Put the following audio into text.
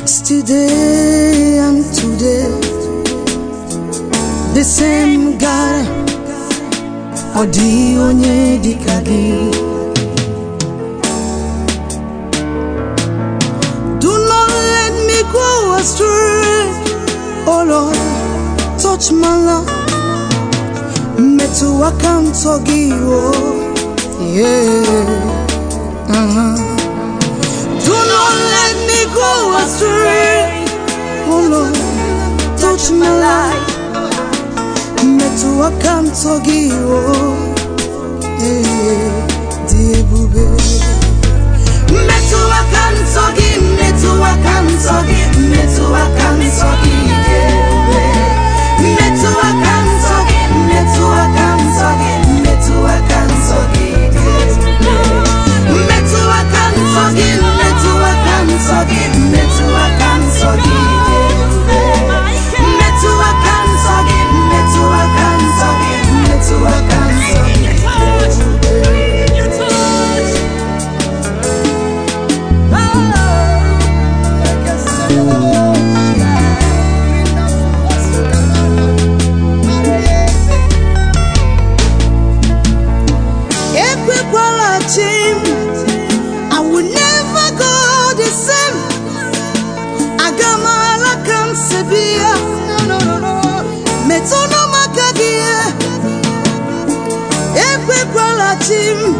Yesterday and today, the same God. Odi onye dikagi. Do not let me go astray, oh Lord. Touch my life, metu akantogi, oh yeah. Do not let me go astray, oh Lord. Touch my life, metu akantogi, oh yeah. Diebube, metu akantogi, metu akantogi, metu akantogi, diebube. Metu akantogi, metu akantogi, metu akantogi, metu akantogi, metu akantogi, metu akantogi, metu akantogi, metu akantogi, metu akantogi. I will never go the same. Agamala can sebia. No. Metono makagia. Ekwe kwala chim.